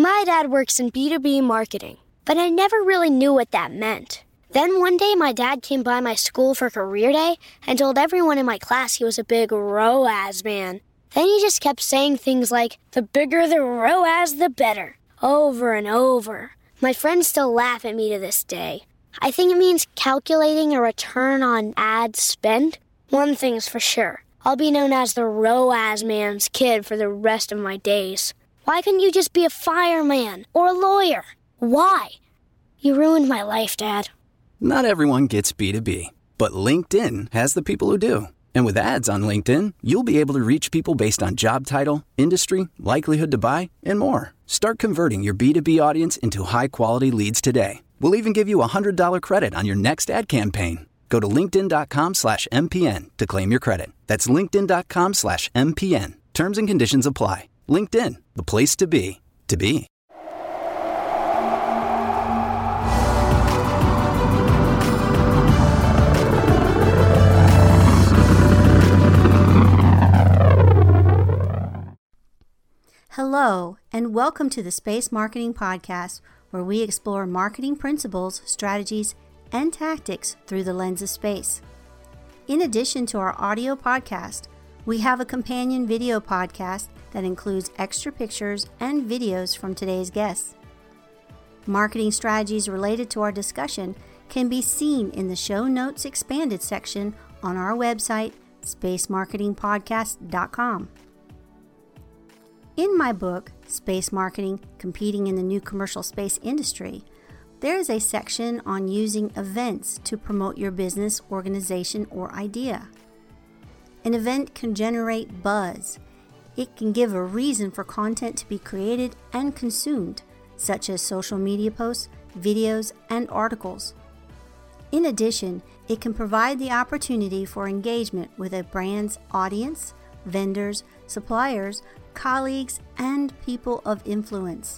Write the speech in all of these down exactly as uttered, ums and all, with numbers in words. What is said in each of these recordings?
My dad works in B two B marketing, but I never really knew what that meant. Then one day my dad came by my school for career day and told everyone in my class he was a big R O A S man. Then he just kept saying things like, the bigger the R O A S, the better, over and over. My friends still laugh at me to this day. I think it means calculating a return on ad spend. One thing's for sure. I'll be known as the R O A S man's kid for the rest of my days. Why couldn't you just be a fireman or a lawyer? Why? You ruined my life, Dad. Not everyone gets B two B, but LinkedIn has the people who do. And with ads on LinkedIn, you'll be able to reach people based on job title, industry, likelihood to buy, and more. Start converting your B two B audience into high-quality leads today. We'll even give you a one hundred dollars credit on your next ad campaign. Go to linkedin.com slash MPN to claim your credit. That's linkedin.com slash MPN. Terms and conditions apply. LinkedIn, the place to be, to be. Hello, and welcome to the Space Marketing Podcast, where we explore marketing principles, strategies, and tactics through the lens of space. In addition to our audio podcast, we have a companion video podcast that includes extra pictures and videos from today's guests. Marketing strategies related to our discussion can be seen in the show notes expanded section on our website, space marketing podcast dot com. In my book, Space Marketing, Competing in the New Commercial Space Industry, there is a section on using events to promote your business, organization, or idea. An event can generate buzz. It can give a reason for content to be created and consumed, such as social media posts, videos, and articles. In addition, it can provide the opportunity for engagement with a brand's audience, vendors, suppliers, colleagues, and people of influence.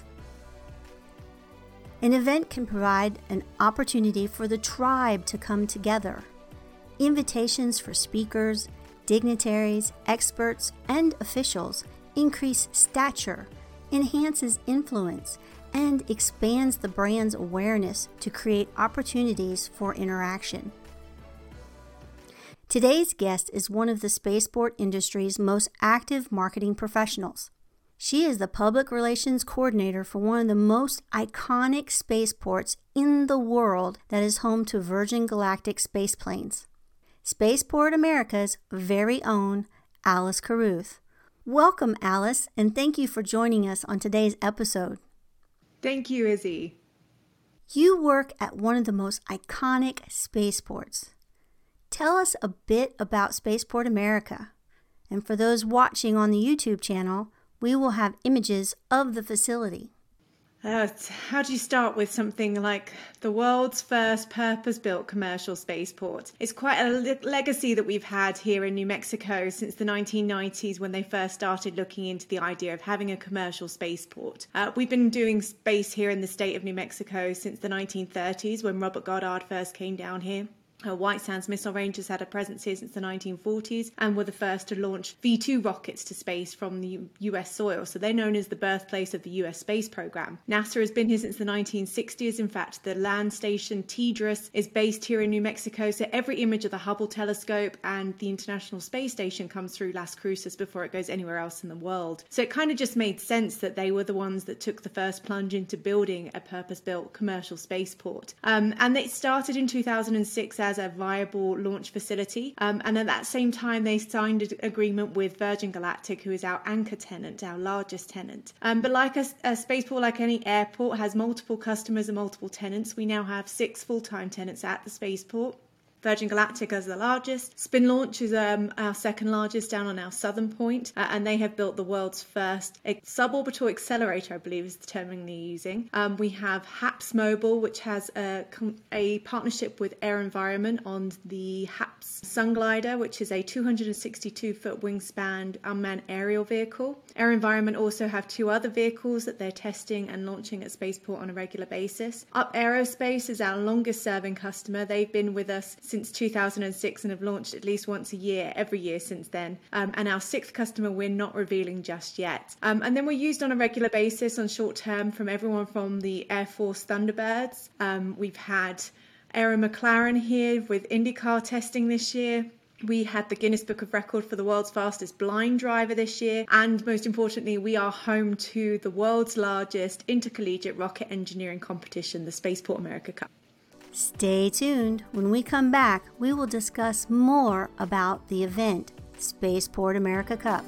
An event can provide an opportunity for the tribe to come together. Invitations for speakers, dignitaries, experts, and officials increase stature, enhances influence, and expands the brand's awareness to create opportunities for interaction. Today's guest is one of the spaceport industry's most active marketing professionals. She is the public relations coordinator for one of the most iconic spaceports in the world that is home to Virgin Galactic spaceplanes. Spaceport America's very own Alice Carruth. Welcome, Alice, and thank you for joining us on today's episode. Thank you, Izzy. You work at one of the most iconic spaceports. Tell us a bit about Spaceport America. And for those watching on the YouTube channel, we will have images of the facility. Uh, how do you start with something like the world's first purpose-built commercial spaceport? It's quite a le- legacy that we've had here in New Mexico since the nineteen nineties when they first started looking into the idea of having a commercial spaceport. Uh, we've been doing space here in the state of New Mexico since the nineteen thirties when Robert Goddard first came down here. Uh, White Sands Missile Range has had a presence here since the nineteen forties and were the first to launch V two rockets to space from the U S soil. So they're known as the birthplace of the U S space program. NASA has been here since the nineteen sixties. In fact, the land station TDRS is based here in New Mexico. So every image of the Hubble telescope and the International Space Station comes through Las Cruces before it goes anywhere else in the world. So it kind of just made sense that they were the ones that took the first plunge into building a purpose-built commercial spaceport. Um, and it started in two thousand six as a viable launch facility. Um, and at that same time, they signed an agreement with Virgin Galactic, who is our anchor tenant, our largest tenant. Um, but like a, a spaceport, like any airport, has multiple customers and multiple tenants. We now have six full-time tenants at the spaceport. Virgin Galactic is the largest. Spin Launch is um, our second largest down on our southern point, uh, and they have built the world's first suborbital accelerator, I believe is the term they're using. Um, we have HAPS Mobile, which has a, a partnership with Air Environment on the HAPS Sunglider, which is a two hundred sixty-two foot wingspan unmanned aerial vehicle. Air Environment also have two other vehicles that they're testing and launching at Spaceport on a regular basis. Up Aerospace is our longest serving customer. They've been with us since two thousand six and have launched at least once a year, every year since then. Um, and our sixth customer we're not revealing just yet. Um, and then we're used on a regular basis on short term from everyone from the Air Force Thunderbirds. Um, we've had Aaron McLaren here with IndyCar testing this year. We had the Guinness Book of Record for the world's fastest blind driver this year. And most importantly, we are home to the world's largest intercollegiate rocket engineering competition, the Spaceport America Cup. Stay tuned. When we come back, we will discuss more about the event, Spaceport America Cup.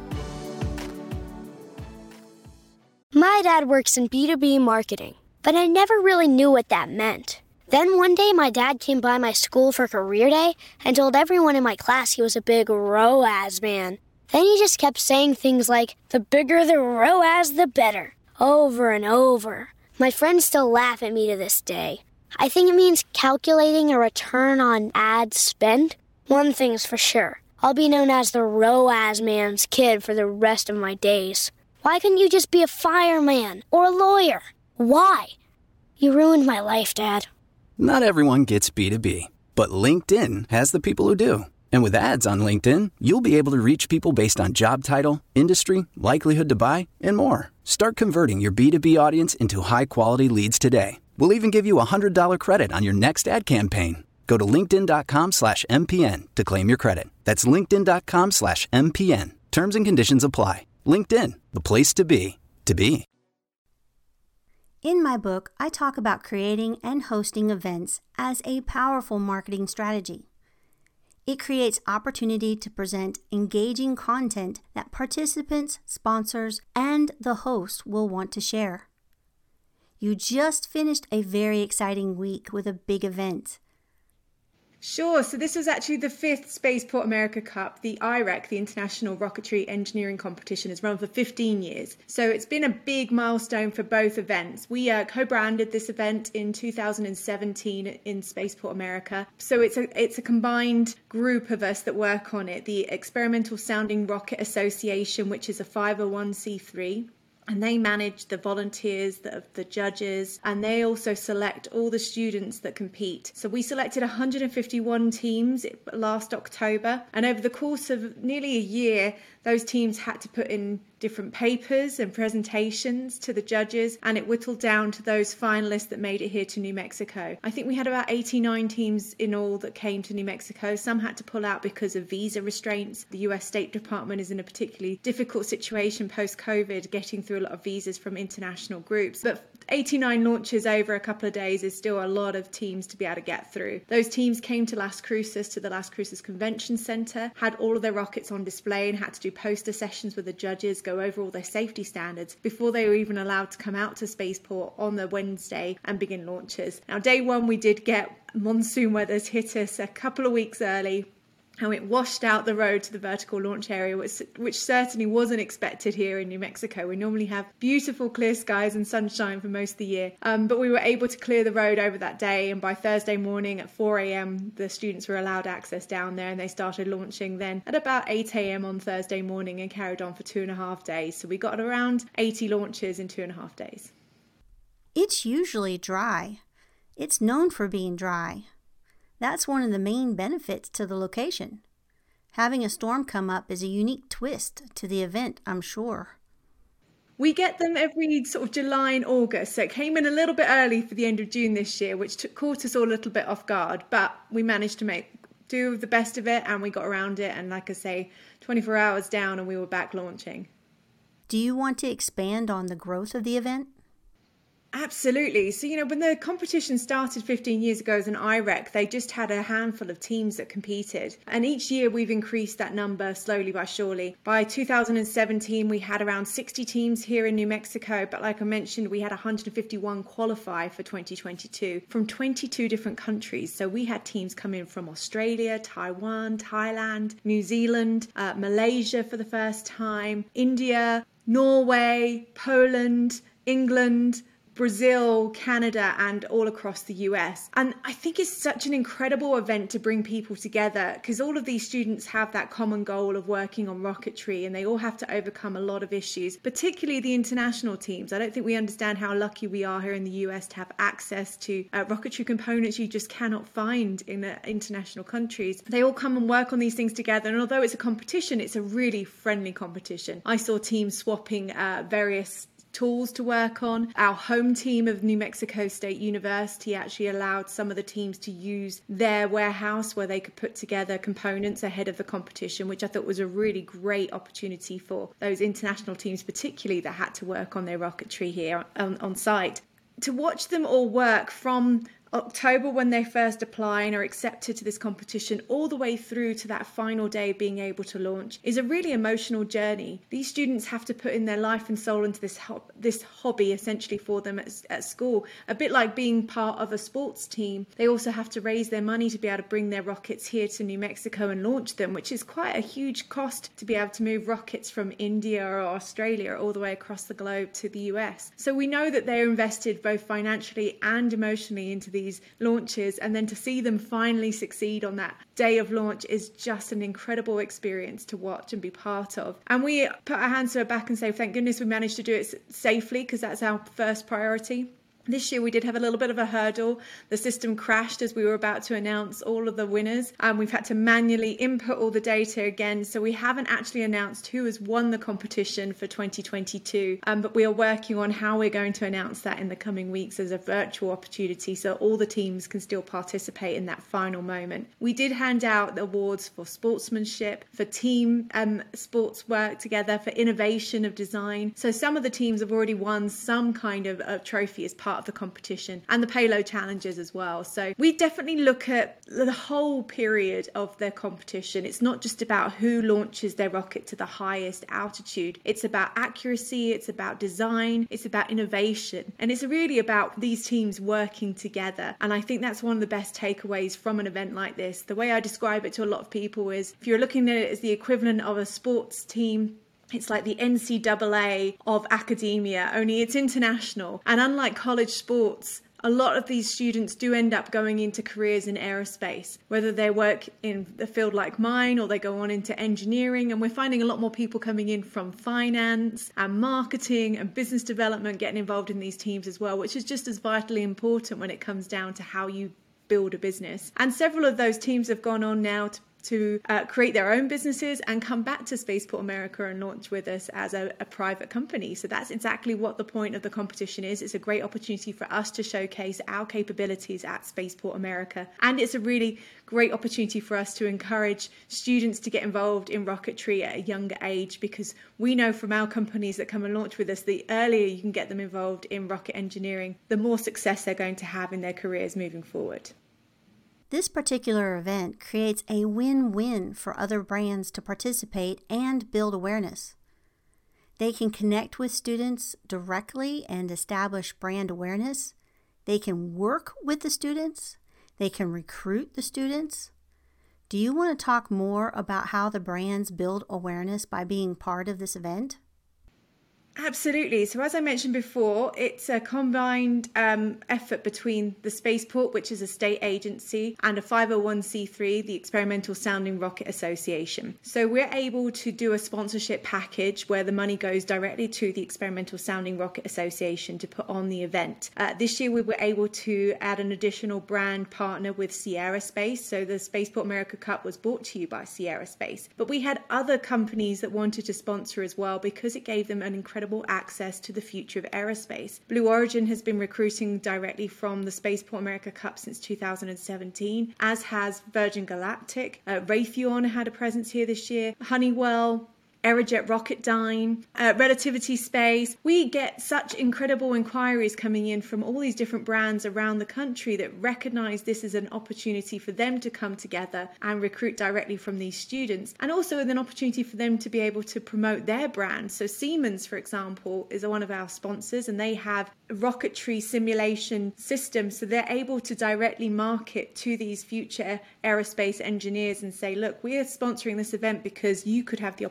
My dad works in B two B marketing, but I never really knew what that meant. Then one day my dad came by my school for career day and told everyone in my class he was a big R O A S man. Then he just kept saying things like, the bigger the R O A S, the better, over and over. My friends still laugh at me to this day. I think it means calculating a return on ad spend. One thing's for sure, I'll be known as the R O A S man's kid for the rest of my days. Why couldn't you just be a fireman or a lawyer? Why? You ruined my life, Dad. Not everyone gets B two B, but LinkedIn has the people who do. And with ads on LinkedIn, you'll be able to reach people based on job title, industry, likelihood to buy, and more. Start converting your B two B audience into high-quality leads today. We'll even give you a one hundred dollars credit on your next ad campaign. Go to linkedin.com slash MPN to claim your credit. That's linkedin.com slash MPN. Terms and conditions apply. LinkedIn, the place to be, to be. In my book, I talk about creating and hosting events as a powerful marketing strategy. It creates opportunity to present engaging content that participants, sponsors, and the host will want to share. You just finished a very exciting week with a big event. Sure. So this was actually the fifth Spaceport America Cup. The I R E C, the International Rocketry Engineering Competition, has run for fifteen years. So it's been a big milestone for both events. We uh, co-branded this event in two thousand seventeen in Spaceport America. So it's a it's a combined group of us that work on it. The Experimental Sounding Rocket Association, which is a five oh one c three. And they manage the volunteers, the, the judges, and they also select all the students that compete. So we selected one hundred fifty-one teams last October. And over the course of nearly a year, those teams had to put in different papers and presentations to the judges, and it whittled down to those finalists that made it here to New Mexico. I think we had about eighty-nine teams in all that came to New Mexico. Some had to pull out because of visa restraints. The U S State Department is in a particularly difficult situation post-COVID, getting through a lot of visas from international groups. But eighty-nine launches over a couple of days is still a lot of teams to be able to get through. Those teams came to Las Cruces, to the Las Cruces Convention Center, had all of their rockets on display and had to do poster sessions with the judges, go over all their safety standards before they were even allowed to come out to Spaceport on the Wednesday and begin launches. Now, day one, we did get monsoon weathers hit us a couple of weeks early, and it washed out the road to the vertical launch area, which, which certainly wasn't expected here in New Mexico. We normally have beautiful clear skies and sunshine for most of the year, um, but we were able to clear the road over that day, and by Thursday morning at four a.m. the students were allowed access down there, and they started launching then at about eight a.m. on Thursday morning and carried on for two and a half days. So we got around eighty launches in two and a half days. It's usually dry. It's known for being dry. That's one of the main benefits to the location. Having a storm come up is a unique twist to the event, I'm sure. We get them every sort of July and August, so it came in a little bit early for the end of June this year, which took, caught us all a little bit off guard, but we managed to make do the best of it, and we got around it, and like I say, twenty-four hours down and we were back launching. Do you want to expand on the growth of the event? Absolutely. So, you know, when the competition started fifteen years ago as an I R E C, they just had a handful of teams that competed. And each year we've increased that number slowly but surely. By two thousand seventeen, we had around sixty teams here in New Mexico. But like I mentioned, we had one hundred fifty-one qualify for twenty twenty-two from twenty-two different countries. So we had teams come in from Australia, Taiwan, Thailand, New Zealand, uh, Malaysia for the first time, India, Norway, Poland, England, Brazil, Canada, and all across the U S. And I think it's such an incredible event to bring people together, because all of these students have that common goal of working on rocketry, and they all have to overcome a lot of issues, particularly the international teams. I don't think we understand how lucky we are here in the U S to have access to uh, rocketry components you just cannot find in uh, international countries. They all come and work on these things together, and although it's a competition, it's a really friendly competition. I saw teams swapping uh, various tools to work on. Our home team of New Mexico State University actually allowed some of the teams to use their warehouse where they could put together components ahead of the competition, which I thought was a really great opportunity for those international teams, particularly that had to work on their rocketry here on, on site. To watch them all work from October, when they first apply and are accepted to this competition, all the way through to that final day being able to launch, is a really emotional journey. These students have to put in their life and soul into this ho- this hobby essentially for them at, at school. A bit like being part of a sports team, they also have to raise their money to be able to bring their rockets here to New Mexico and launch them, which is quite a huge cost to be able to move rockets from India or Australia all the way across the globe to the U S. So we know that they're invested both financially and emotionally into these launches, and then to see them finally succeed on that day of launch is just an incredible experience to watch and be part of. And we put our hands to our back and say, thank goodness we managed to do it safely, because that's our first priority. This year we did have a little bit of a hurdle. The system crashed as we were about to announce all of the winners, and we've had to manually input all the data again. So we haven't actually announced who has won the competition for twenty twenty-two, um, but we are working on how we're going to announce that in the coming weeks as a virtual opportunity, so all the teams can still participate in that final moment. We did hand out the awards for sportsmanship, for team um, sports work together, for innovation of design. So some of the teams have already won some kind of uh, trophy as part of the competition, and the payload challenges as well. So we definitely look at the whole period of their competition. It's not just about who launches their rocket to the highest altitude. It's about accuracy, it's about design, it's about innovation, and it's really about these teams working together. And I think that's one of the best takeaways from an event like this. The way I describe it to a lot of people is, if you're looking at it as the equivalent of a sports team, it's like the N C double A of academia, only it's international. And unlike college sports, a lot of these students do end up going into careers in aerospace, whether they work in a field like mine or they go on into engineering. And we're finding a lot more people coming in from finance and marketing and business development getting involved in these teams as well, which is just as vitally important when it comes down to how you build a business. And several of those teams have gone on now to to uh, create their own businesses and come back to Spaceport America and launch with us as a, a private company. So that's exactly what the point of the competition is. It's a great opportunity for us to showcase our capabilities at Spaceport America. And it's a really great opportunity for us to encourage students to get involved in rocketry at a younger age, because we know from our companies that come and launch with us, the earlier you can get them involved in rocket engineering, the more success they're going to have in their careers moving forward. This particular event creates a win-win for other brands to participate and build awareness. They can connect with students directly and establish brand awareness. They can work with the students. They can recruit the students. Do you want to talk more about how the brands build awareness by being part of this event? Absolutely. So as I mentioned before, it's a combined um, effort between the Spaceport, which is a state agency, and a five oh one c three, the Experimental Sounding Rocket Association. So we're able to do a sponsorship package where the money goes directly to the Experimental Sounding Rocket Association to put on the event. Uh, this year we were able to add an additional brand partner with Sierra Space. So the Spaceport America Cup was brought to you by Sierra Space. But we had other companies that wanted to sponsor as well, because it gave them an incredible access to the future of aerospace. Blue Origin has been recruiting directly from the Spaceport America Cup since two thousand seventeen, as has Virgin Galactic. Uh, Raytheon had a presence here this year. Honeywell, Aerojet Rocketdyne, uh, Relativity Space. We get such incredible inquiries coming in from all these different brands around the country that recognize this is an opportunity for them to come together and recruit directly from these students, and also an opportunity for them to be able to promote their brand. So Siemens, for example, is one of our sponsors, and they have a rocketry simulation system, so they're able to directly market to these future aerospace engineers and say, look, we are sponsoring this event because you could have the opportunity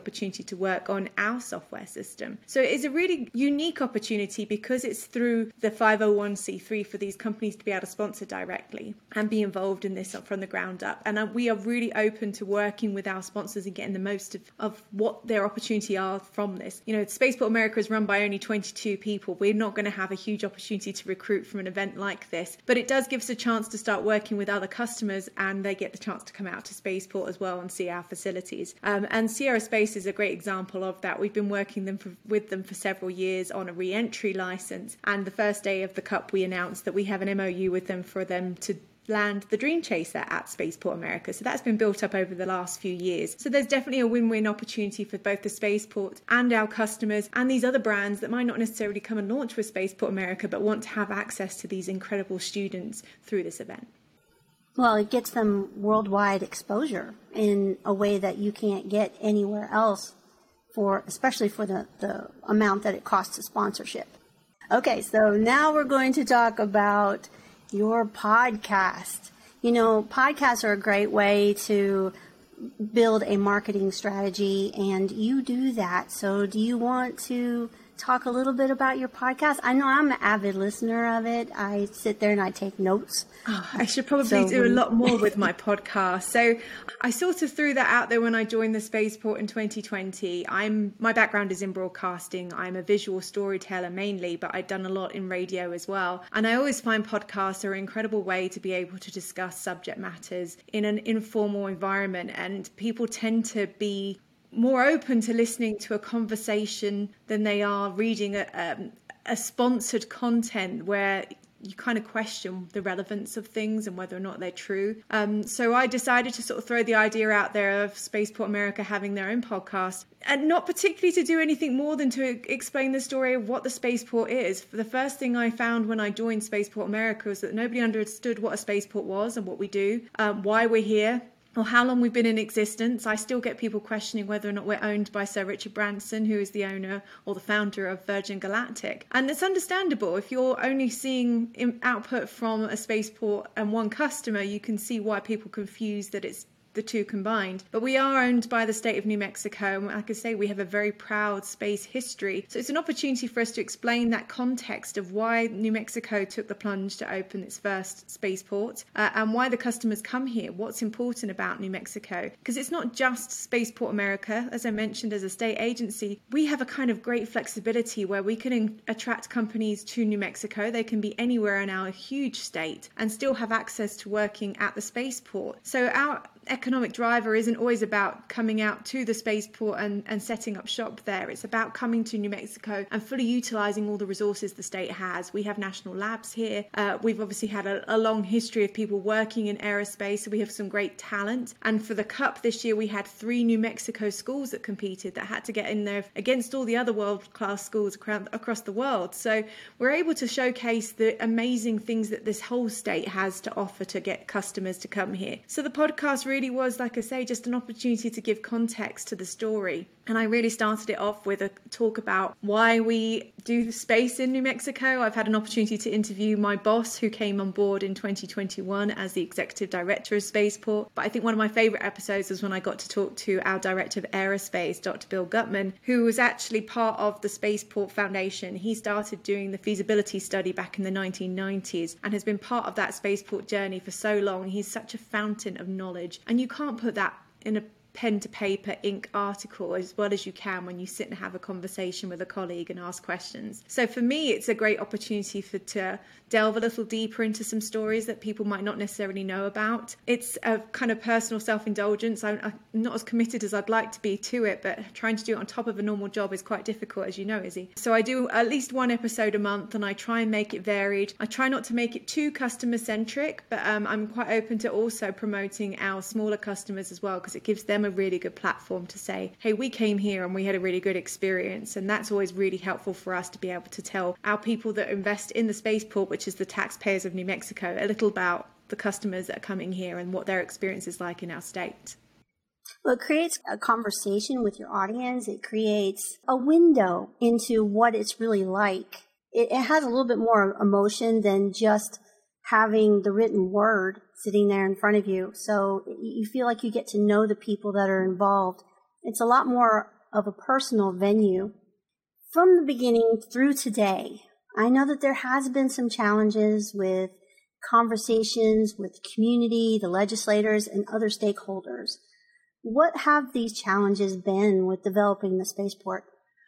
to work on our software system. So it is a really unique opportunity because it's through the five oh one c three for these companies to be able to sponsor directly and be involved in this from the ground up. And we are really open to working with our sponsors and getting the most of, of what their opportunity are from this. You know, Spaceport America is run by only twenty-two people. We're not going to have a huge opportunity to recruit from an event like this, but it does give us a chance to start working with other customers, and they get the chance to come out to Spaceport as well and see our facilities. Um, and Sierra Space is a great example of that. We've been working them for, with them for several years on a re-entry license, and the first day of the Cup we announced that we have an M O U with them for them to land the Dream Chaser at Spaceport America. So that's been built up over the last few years. So there's definitely a win-win opportunity for both the Spaceport and our customers and these other brands that might not necessarily come and launch with Spaceport America, but want to have access to these incredible students through this event. Well, it gets them worldwide exposure in a way that you can't get anywhere else, for especially for the, the amount that it costs to sponsorship. Okay, so now we're going to talk about your podcast. You know, podcasts are a great way to build a marketing strategy, and you do that. So do you want to talk a little bit about your podcast? I know I'm an avid listener of it. I sit there and I take notes. Oh, I should probably so do when... a lot more with my podcast. So I sort of threw that out there when I joined the Spaceport in twenty twenty. I'm my background is in broadcasting. I'm a visual storyteller mainly, but I've done a lot in radio as well. And I always find podcasts are an incredible way to be able to discuss subject matters in an informal environment. And people tend to be more open to listening to a conversation than they are reading a, um, a sponsored content where you kind of question the relevance of things and whether or not they're true. Um, so I decided to sort of throw the idea out there of Spaceport America having their own podcast, and not particularly to do anything more than to explain the story of what the Spaceport is. For the first thing I found when I joined Spaceport America was that nobody understood what a spaceport was and what we do, um, why we're here, or how long we've been in existence. I still get people questioning whether or not we're owned by Sir Richard Branson, who is the owner or the founder of Virgin Galactic. And it's understandable. If you're only seeing output from a spaceport and one customer, you can see why people confuse that it's the two combined. But we are owned by the state of New Mexico, and like I say, we have a very proud space history. So it's an opportunity for us to explain that context of why New Mexico took the plunge to open its first spaceport, uh, and why the customers come here, what's important about New Mexico. Because it's not just Spaceport America. As I mentioned, as a state agency, we have a kind of great flexibility where we can in- attract companies to New Mexico. They can be anywhere in our huge state and still have access to working at the spaceport. So our economic driver isn't always about coming out to the spaceport and, and setting up shop there. It's about coming to New Mexico and fully utilizing all the resources the state has. We have national labs here. Uh, we've obviously had a, a long history of people working in aerospace, so we have some great talent. And for the Cup this year, we had three New Mexico schools that competed that had to get in there against all the other world-class schools across the world. So we're able to showcase the amazing things that this whole state has to offer to get customers to come here. So the podcast really really was, like I say, just an opportunity to give context to the story. And I really started it off with a talk about why we do the space in New Mexico. I've had an opportunity to interview my boss, who came on board in twenty twenty-one as the executive director of Spaceport. But I think one of my favorite episodes was when I got to talk to our director of aerospace, Doctor Bill Gutman, who was actually part of the Spaceport Foundation. He started doing the feasibility study back in the nineteen nineties and has been part of that spaceport journey for so long. He's such a fountain of knowledge, and you can't put that in a pen to paper ink article as well as you can when you sit and have a conversation with a colleague and ask questions. So for me, it's a great opportunity for to delve a little deeper into some stories that people might not necessarily know about. It's a kind of personal self-indulgence. I'm, I'm not as committed as I'd like to be to it, but trying to do it on top of a normal job is quite difficult, as you know, Izzy. So I do at least one episode a month, and I try and make it varied. I try not to make it too customer centric, but um, I'm quite open to also promoting our smaller customers as well, because it gives them a really good platform to say, hey, we came here and we had a really good experience. And that's always really helpful for us to be able to tell our people that invest in the spaceport, which is the taxpayers of New Mexico, a little about the customers that are coming here and what their experience is like in our state. Well, it creates a conversation with your audience. It creates a window into what it's really like. It, it has a little bit more emotion than just having the written word sitting there in front of you. So you feel like you get to know the people that are involved. It's a lot more of a personal venue. From the beginning through today, I know that there has been some challenges with conversations with the community, the legislators, and other stakeholders. What have these challenges been with developing the spaceport?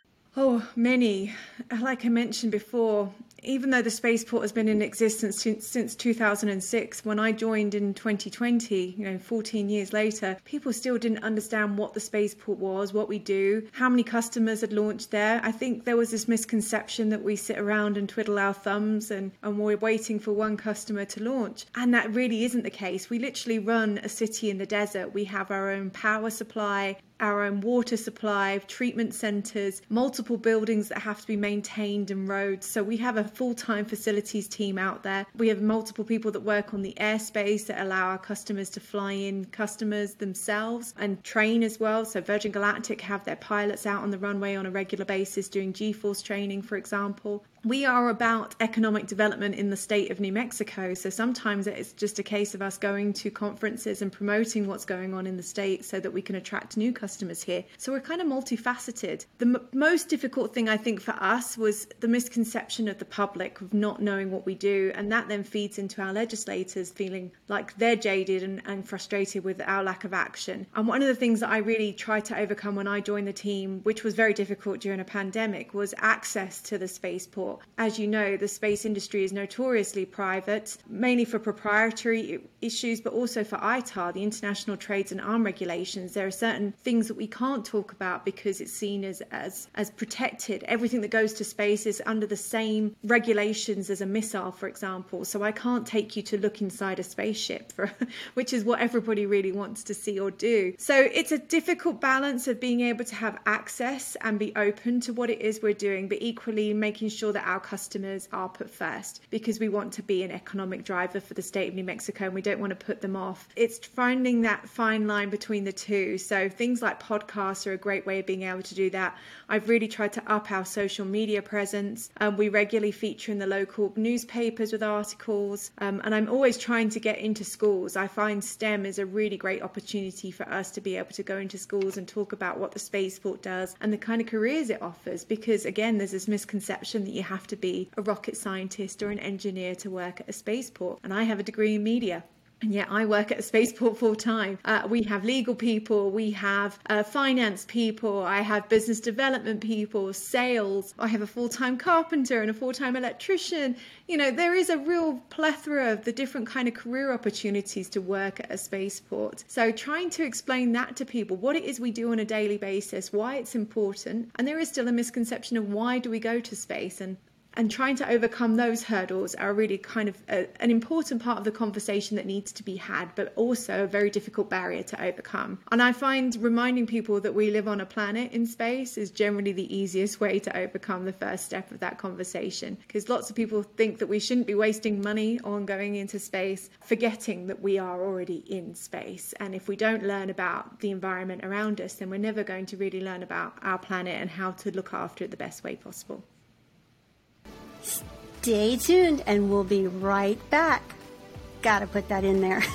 Oh, many. Like I mentioned before, even though the spaceport has been in existence since, since two thousand six, when I joined in twenty twenty, you know, fourteen years later, people still didn't understand what the spaceport was, what we do, how many customers had launched there. I think there was this misconception that we sit around and twiddle our thumbs and, and we're waiting for one customer to launch. And that really isn't the case. We literally run a city in the desert. We have our own power supply, our own water supply, treatment centres, multiple buildings that have to be maintained, and roads. So we have a full-time facilities team out there. We have multiple people that work on the airspace that allow our customers to fly in customers themselves and train as well. So Virgin Galactic have their pilots out on the runway on a regular basis doing G-force training, for example. We are about economic development in the state of New Mexico. So sometimes it's just a case of us going to conferences and promoting what's going on in the state so that we can attract new customers here. So we're kind of multifaceted. The m- most difficult thing I think for us was the misconception of the public of not knowing what we do. And that then feeds into our legislators feeling like they're jaded and, and frustrated with our lack of action. And one of the things that I really tried to overcome when I joined the team, which was very difficult during a pandemic, was access to the spaceport. As you know, the space industry is notoriously private, mainly for proprietary issues, but also for I T A R, the International Trades and Arms Regulations. There are certain things that we can't talk about because it's seen as, as, as protected. Everything that goes to space is under the same regulations as a missile, for example. So I can't take you to look inside a spaceship, for, which is what everybody really wants to see or do. So it's a difficult balance of being able to have access and be open to what it is we're doing, but equally making sure that our customers are put first, because we want to be an economic driver for the state of New Mexico and we don't want to put them off. It's finding that fine line between the two. So things like podcasts are a great way of being able to do that. I've really tried to up our social media presence. Um, we regularly feature in the local newspapers with articles, um, and I'm always trying to get into schools. I find STEM is a really great opportunity for us to be able to go into schools and talk about what the spaceport does and the kind of careers it offers, because again, there's this misconception that you have to be a rocket scientist or an engineer to work at a spaceport. And I have a degree in media. And yet I work at a spaceport full time. Uh, we have legal people, we have uh, finance people, I have business development people, sales, I have a full-time carpenter and a full-time electrician. You know, there is a real plethora of the different kind of career opportunities to work at a spaceport. So trying to explain that to people, what it is we do on a daily basis, why it's important. And there is still a misconception of why do we go to space, and And trying to overcome those hurdles are really kind of a, an important part of the conversation that needs to be had, but also a very difficult barrier to overcome. And I find reminding people that we live on a planet in space is generally the easiest way to overcome the first step of that conversation, because lots of people think that we shouldn't be wasting money on going into space, forgetting that we are already in space. And if we don't learn about the environment around us, then we're never going to really learn about our planet and how to look after it the best way possible. Stay tuned and we'll be right back. Gotta put that in there.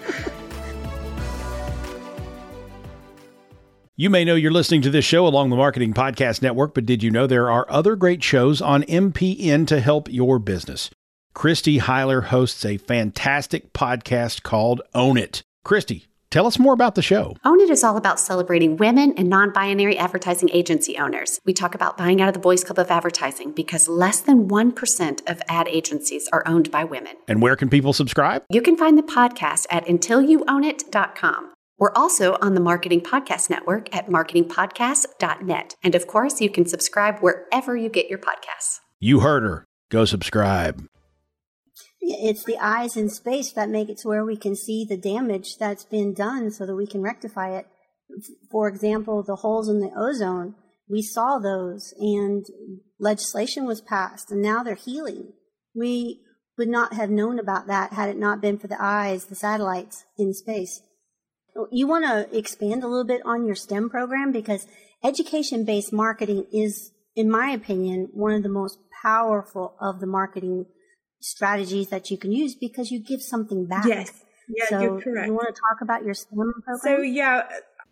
You may know you're listening to this show along the Marketing Podcast Network, but did you know there are other great shows on M P N to help your business? Christy Heiler hosts a fantastic podcast called Own It. Christy, tell us more about the show. Own It is all about celebrating women and non-binary advertising agency owners. We talk about buying out of the Boys Club of Advertising because less than one percent of ad agencies are owned by women. And where can people subscribe? You can find the podcast at until you own it dot com. We're also on the Marketing Podcast Network at marketing podcast dot net. And of course, you can subscribe wherever you get your podcasts. You heard her. Go subscribe. It's the eyes in space that make it to where we can see the damage that's been done so that we can rectify it. For example, the holes in the ozone, we saw those and legislation was passed and now they're healing. We would not have known about that had it not been for the eyes, the satellites in space. You want to expand a little bit on your STEM program, because education-based marketing is, in my opinion, one of the most powerful of the marketing strategies that you can use, because you give something back. Yes. Yeah, so you're correct. You want to talk about your STEM program? So, yeah,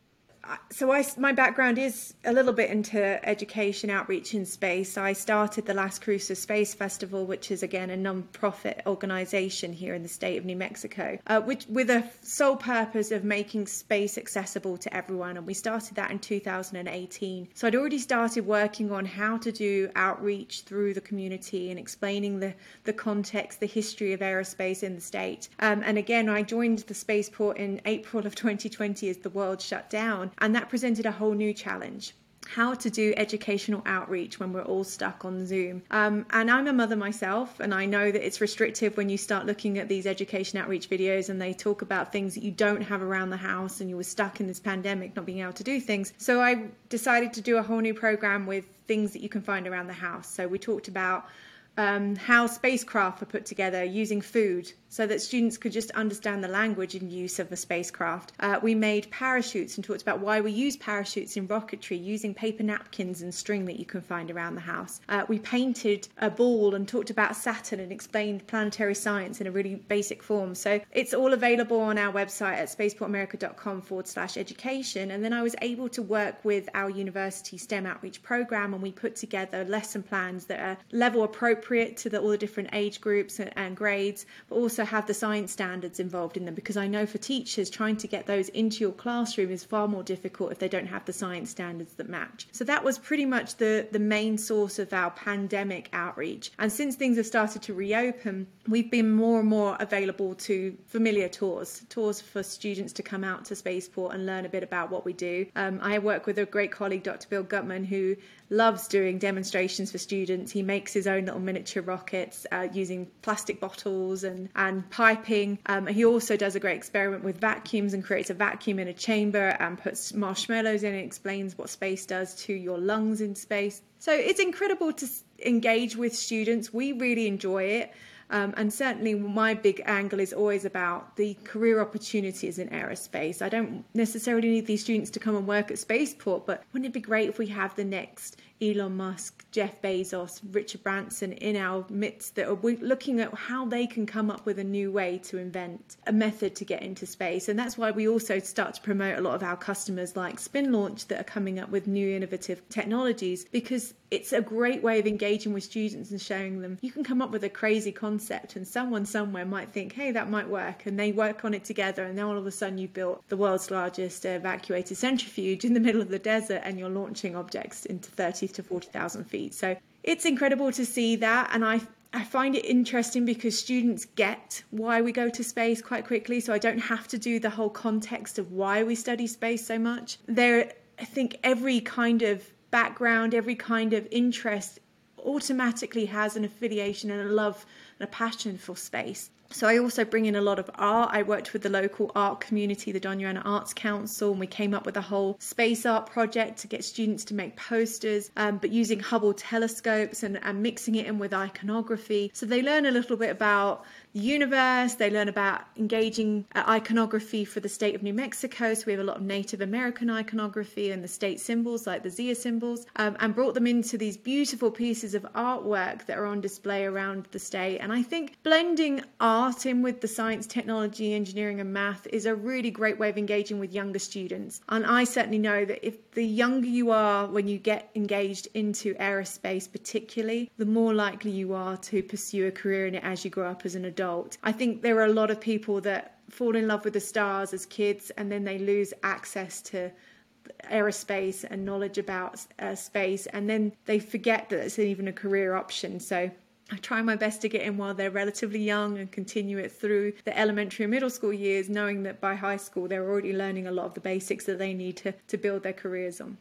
so I, my background is a little bit into education, outreach in space. I started the Las Cruces Space Festival, which is, again, a non-profit organization here in the state of New Mexico, uh, which with a sole purpose of making space accessible to everyone. And we started that in two thousand eighteen. So I'd already started working on how to do outreach through the community and explaining the, the context, the history of aerospace in the state. Um, and again, I joined the spaceport in April of twenty twenty as the world shut down. And that presented a whole new challenge. How to do educational outreach when we're all stuck on Zoom. Um, and I'm a mother myself, and I know that it's restrictive when you start looking at these education outreach videos and they talk about things that you don't have around the house and you were stuck in this pandemic not being able to do things. So I decided to do a whole new program with things that you can find around the house. So we talked about Um, how spacecraft were put together using food so that students could just understand the language and use of a spacecraft. Uh, we made parachutes and talked about why we use parachutes in rocketry using paper napkins and string that you can find around the house. Uh, we painted a ball and talked about Saturn and explained planetary science in a really basic form. So it's all available on our website at spaceportamerica.com forward slash education. And then I was able to work with our university STEM outreach program, and we put together lesson plans that are level appropriate to the, all the different age groups and, and grades, but also have the science standards involved in them, because I know for teachers trying to get those into your classroom is far more difficult if they don't have the science standards that match. So that was pretty much the, the main source of our pandemic outreach. And since things have started to reopen, we've been more and more available to familiar tours, tours for students to come out to Spaceport and learn a bit about what we do. Um, I work with a great colleague, Doctor Bill Gutman, who loves doing demonstrations for students. He makes his own little miniature rockets uh, using plastic bottles and, and piping. Um, he also does a great experiment with vacuums and creates a vacuum in a chamber and puts marshmallows in and explains what space does to your lungs in space. So it's incredible to engage with students. We really enjoy it. Um, and certainly my big angle is always about the career opportunities in aerospace. I don't necessarily need these students to come and work at Spaceport, but wouldn't it be great if we have the next Elon Musk, Jeff Bezos, Richard Branson in our midst that are looking at how they can come up with a new way to invent a method to get into space. And that's why we also start to promote a lot of our customers like Spin Launch that are coming up with new innovative technologies, because it's a great way of engaging with students and showing them you can come up with a crazy concept and someone somewhere might think, hey, that might work, and they work on it together, and then all of a sudden you've built the world's largest evacuated centrifuge in the middle of the desert and you're launching objects into thirty to forty thousand feet. So it's incredible to see that, and I I find it interesting because students get why we go to space quite quickly, so I don't have to do the whole context of why we study space so much. There, I think every kind of background, every kind of interest automatically has an affiliation and a love and a passion for space. So I also bring in a lot of art. I worked with the local art community, the Doña Ana Arts Council, and we came up with a whole space art project to get students to make posters, um, but using Hubble telescopes and, and mixing it in with iconography. So they learn a little bit about the universe, they learn about engaging uh, iconography for the state of New Mexico. So we have a lot of Native American iconography and the state symbols like the Zia symbols, um, and brought them into these beautiful pieces of artwork that are on display around the state. And I think blending art Art in with the science, technology, engineering and math is a really great way of engaging with younger students. And I certainly know that if the younger you are when you get engaged into aerospace particularly, the more likely you are to pursue a career in it as you grow up as an adult. I think there are a lot of people that fall in love with the stars as kids and then they lose access to aerospace and knowledge about uh, space, and then they forget that it's even a career option. So I try my best to get in while they're relatively young and continue it through the elementary and middle school years, knowing that by high school they're already learning a lot of the basics that they need to, to build their careers on.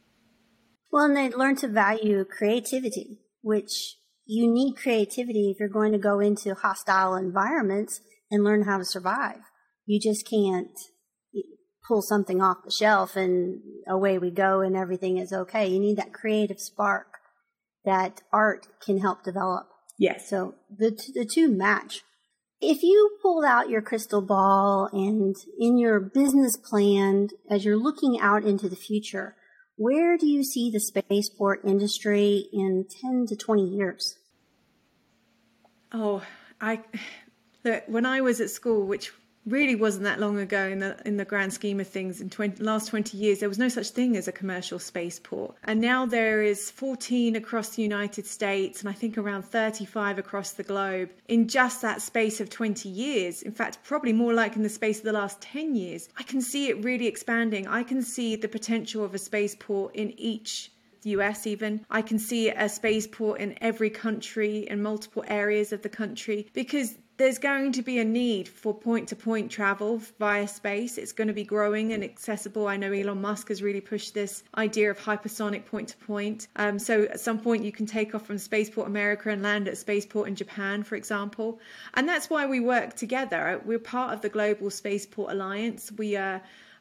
Well, and they learn to value creativity, which you need creativity if you're going to go into hostile environments and learn how to survive. You just can't pull something off the shelf and away we go and everything is okay. You need that creative spark that art can help develop. Yes. So the the two match. If you pulled out your crystal ball and in your business plan, as you're looking out into the future, where do you see the spaceport industry in ten to twenty years? Oh, I, look, when I was at school, which really wasn't that long ago in the in the grand scheme of things. In the last twenty years, there was no such thing as a commercial spaceport. And now there is fourteen across the United States, and I think around thirty-five across the globe in just that space of twenty years. In fact, probably more like in the space of the last ten years. I can see it really expanding. I can see the potential of a spaceport in each U S even. I can see a spaceport in every country, in multiple areas of the country, because there's going to be a need for point-to-point travel via space. It's going to be growing and accessible. I know Elon Musk has really pushed this idea of hypersonic point-to-point. Um, so at some point you can take off from Spaceport America and land at Spaceport in Japan, for example. And that's why we work together. We're part of the Global Spaceport Alliance. We are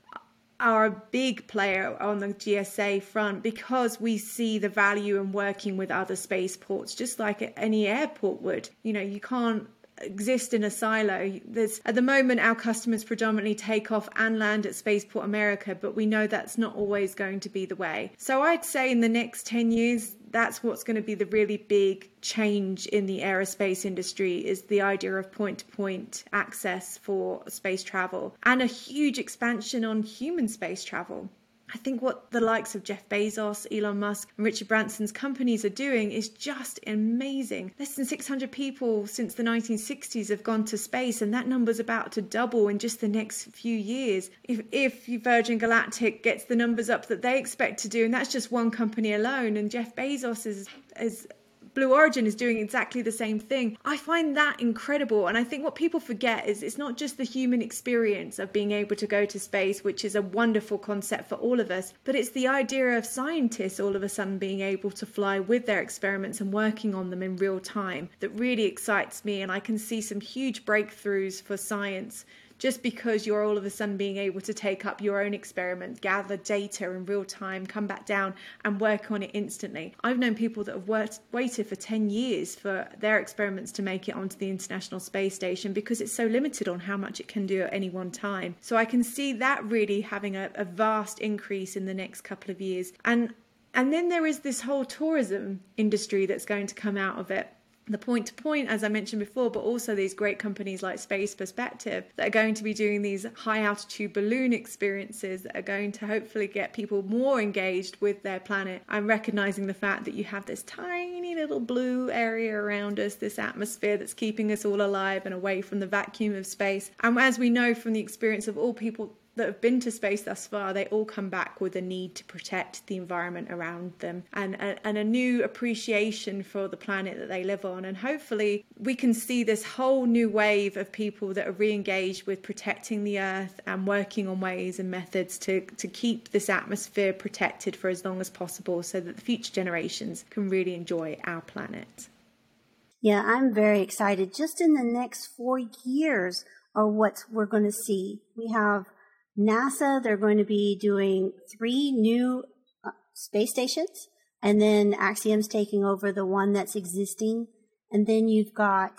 are a big player on the G S A front because we see the value in working with other spaceports, just like any airport would. You know, you can't exist in a silo. There's at the moment our customers predominantly take off and land at Spaceport America, but we know that's not always going to be the way. So I'd say in the next ten years, that's what's going to be the really big change in the aerospace industry, is the idea of point-to-point access for space travel, and a huge expansion on human space travel. I think what the likes of Jeff Bezos, Elon Musk and Richard Branson's companies are doing is just amazing. Less than six hundred people since the nineteen sixties have gone to space, and that number's about to double in just the next few years. If, if Virgin Galactic gets the numbers up that they expect to do, and that's just one company alone, and Jeff Bezos is, is Blue Origin is doing exactly the same thing. I find that incredible. And I think what people forget is it's not just the human experience of being able to go to space, which is a wonderful concept for all of us, but it's the idea of scientists all of a sudden being able to fly with their experiments and working on them in real time that really excites me. And I can see some huge breakthroughs for science just because you're all of a sudden being able to take up your own experiment, gather data in real time, come back down and work on it instantly. I've known people that have worked, waited for ten years for their experiments to make it onto the International Space Station because it's so limited on how much it can do at any one time. So I can see that really having a, a vast increase in the next couple of years. And and then there is this whole tourism industry that's going to come out of it. The point-to-point, as I mentioned before, but also these great companies like Space Perspective that are going to be doing these high-altitude balloon experiences that are going to hopefully get people more engaged with their planet and recognizing the fact that you have this tiny little blue area around us, this atmosphere that's keeping us all alive and away from the vacuum of space. And as we know from the experience of all people that have been to space thus far, they all come back with a need to protect the environment around them and a, and a new appreciation for the planet that they live on. And hopefully we can see this whole new wave of people that are re-engaged with protecting the earth and working on ways and methods to, to keep this atmosphere protected for as long as possible so that the future generations can really enjoy our planet. Yeah, I'm very excited. Just in the next four years are what we're going to see. We have NASA, they're going to be doing three new uh, space stations, and then Axiom's taking over the one that's existing. And then you've got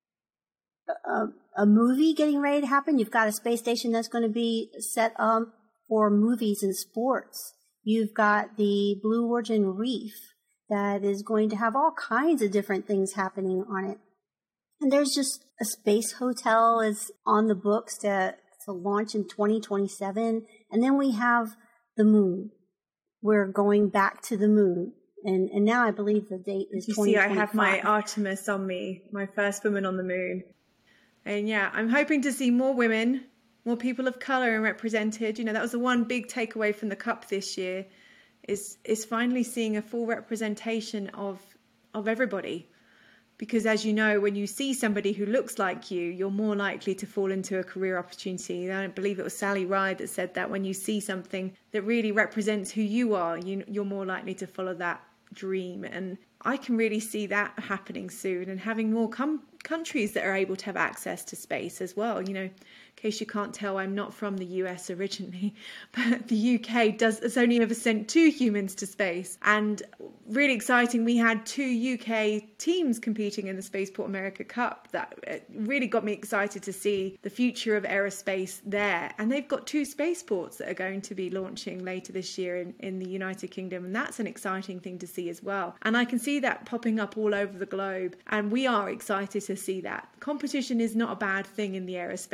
a, a movie getting ready to happen. You've got a space station that's going to be set up for movies and sports. You've got the Blue Origin Reef that is going to have all kinds of different things happening on it. And there's just a space hotel is on the books to to launch in twenty twenty-seven. And then we have the moon. We're going back to the moon. And and now I believe the date is you twenty twenty-five. See, I have my Artemis on me, my first woman on the moon. And yeah, I'm hoping to see more women, more people of colour and represented. You know, that was the one big takeaway from the Cup this year, is is finally seeing a full representation of of everybody. Because as you know, when you see somebody who looks like you, you're more likely to fall into a career opportunity. I don't believe it was Sally Ride that said that when you see something that really represents who you are, you, you're more likely to follow that dream. And I can really see that happening soon, and having more com- countries that are able to have access to space as well. You know, in case you can't tell, I'm not from the U S originally, but the U K does has only ever sent two humans to space. And really exciting, we had two U K teams competing in the Spaceport America Cup. That really got me excited to see the future of aerospace there. And they've got two spaceports that are going to be launching later this year in, in the United Kingdom. And that's an exciting thing to see as well. And I can see that popping up all over the globe. And we are excited to see that. Competition is not a bad thing in the aerospace industry.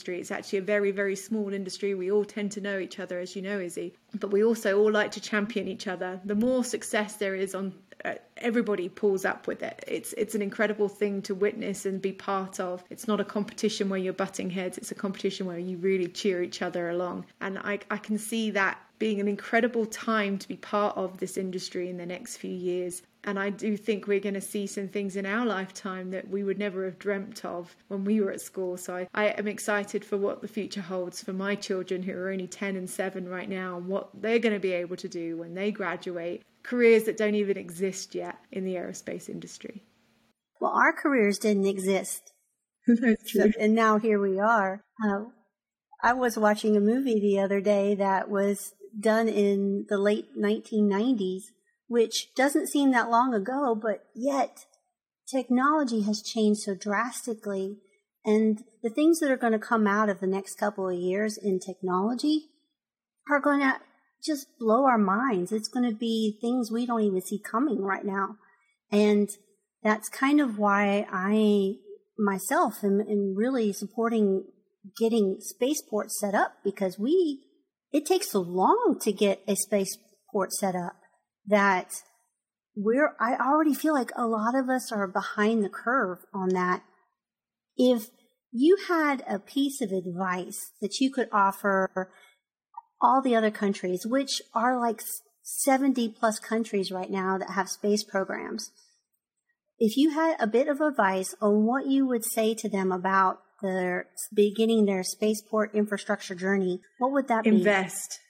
industry. It's actually a very, very small industry. We all tend to know each other, as you know, Izzy. But we also all like to champion each other. The more success there is on uh, everybody pulls up with it. It's it's an incredible thing to witness and be part of. It's not a competition where you're butting heads. It's a competition where you really cheer each other along. And I, I can see that being an incredible time to be part of this industry in the next few years. And I do think we're going to see some things in our lifetime that we would never have dreamt of when we were at school. So I, I am excited for what the future holds for my children, who are only ten and seven right now, and what they're going to be able to do when they graduate, careers that don't even exist yet in the aerospace industry. Well, our careers didn't exist. That's true. And now here we are. Uh, I was watching a movie the other day that was done in the late nineteen nineties, which doesn't seem that long ago, but yet technology has changed so drastically. And the things that are going to come out of the next couple of years in technology are going to just blow our minds. It's going to be things we don't even see coming right now. And that's kind of why I myself am, am really supporting getting spaceports set up, because we it takes so long to get a spaceport set up that we're, I already feel like a lot of us are behind the curve on that. If you had a piece of advice that you could offer all the other countries, which are like seventy plus countries right now that have space programs, if you had a bit of advice on what you would say to them about their beginning their spaceport infrastructure journey, what would that be? Invest.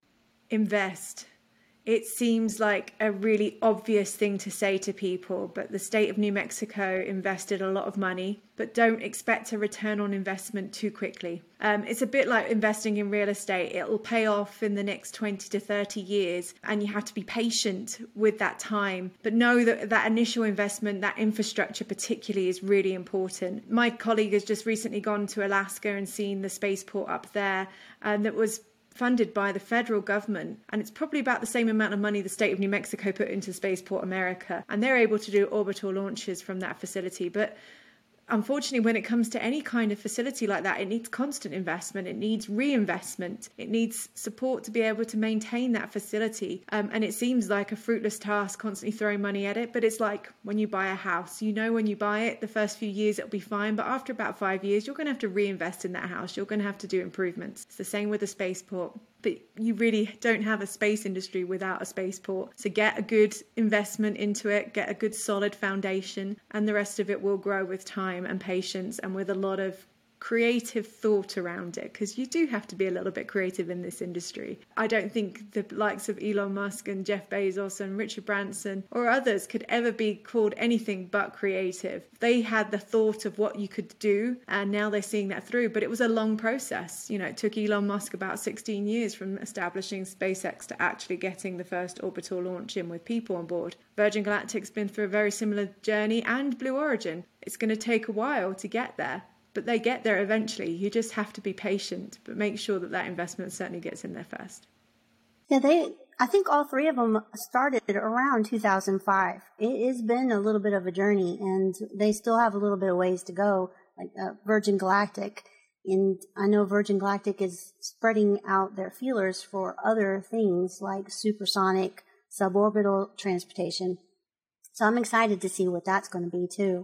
Invest. It seems like a really obvious thing to say to people, but the state of New Mexico invested a lot of money, but don't expect a return on investment too quickly. Um, it's a bit like investing in real estate. It'll pay off in the next twenty to thirty years, and you have to be patient with that time. But know that that initial investment, that infrastructure particularly, is really important. My colleague has just recently gone to Alaska and seen the spaceport up there, and that was funded by the federal government, and it's probably about the same amount of money the state of New Mexico put into Spaceport America, and they're able to do orbital launches from that facility. But unfortunately, when it comes to any kind of facility like that, it needs constant investment, it needs reinvestment, it needs support to be able to maintain that facility. Um, and it seems like a fruitless task, constantly throwing money at it. But it's like when you buy a house, you know, when you buy it, the first few years it'll be fine, but after about five years, you're going to have to reinvest in that house. You're going to have to do improvements. It's the same with a spaceport. But you really don't have a space industry without a spaceport. So get a good investment into it, get a good solid foundation, and the rest of it will grow with time and patience and with a lot of creative thought around it, because you do have to be a little bit creative in this industry. I don't think the likes of Elon Musk and Jeff Bezos and Richard Branson or others could ever be called anything but creative. They had the thought of what you could do, and now they're seeing that through. But it was a long process. You know, it took Elon Musk about sixteen years from establishing SpaceX to actually getting the first orbital launch in with people on board. Virgin Galactic's been through a very similar journey, and Blue Origin. It's going to take a while to get there, but they get there eventually. You just have to be patient, but make sure that that investment certainly gets in there first. Yeah, they. I think all three of them started around two thousand five. It has been a little bit of a journey, and they still have a little bit of ways to go, like uh, Virgin Galactic. And I know Virgin Galactic is spreading out their feelers for other things like supersonic, suborbital transportation. So I'm excited to see what that's going to be too.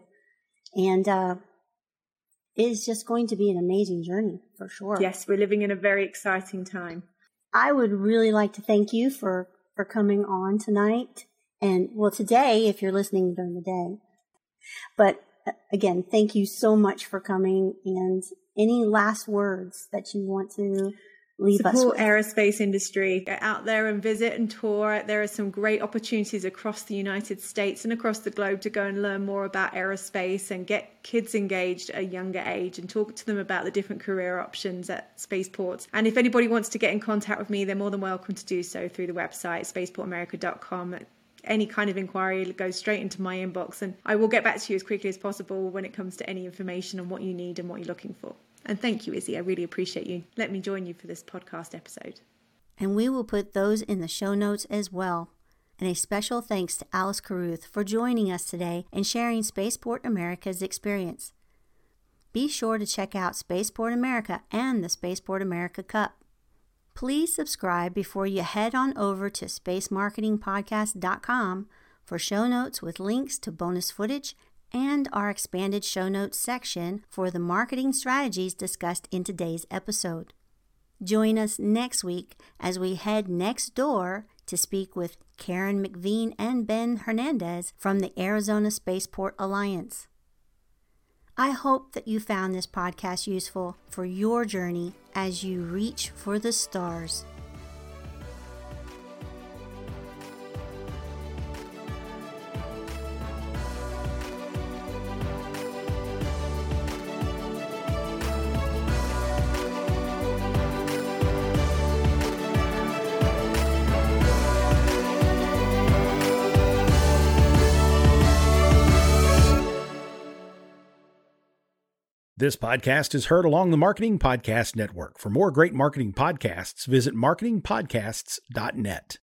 And uh, it is just going to be an amazing journey for sure. Yes, we're living in a very exciting time. I would really like to thank you for, for coming on tonight. And well, today, if you're listening during the day. But again, thank you so much for coming. And any last words that you want to leave us with? Support aerospace industry. Get out there and visit and tour. There are some great opportunities across the United States and across the globe to go and learn more about aerospace and get kids engaged at a younger age and talk to them about the different career options at spaceports. And if anybody wants to get in contact with me, they're more than welcome to do so through the website, spaceport america dot com. Any kind of inquiry goes straight into my inbox, and I will get back to you as quickly as possible when it comes to any information on what you need and what you're looking for. And thank you, Izzy. I really appreciate you. Let me join you for this podcast episode. And we will put those in the show notes as well. And a special thanks to Alice Carruth for joining us today and sharing Spaceport America's experience. be sure to check out Spaceport America and the Spaceport America Cup. Please subscribe before you head on over to space marketing podcast dot com for show notes with links to bonus footage and our expanded show notes section for the marketing strategies discussed in today's episode. Join us next week as we head next door to speak with Karen McVean and Ben Hernandez from the Arizona Spaceport Alliance. I hope that you found this podcast useful for your journey as you reach for the stars. This podcast is heard along the Marketing Podcast Network. For more great marketing podcasts, visit marketing podcasts dot net.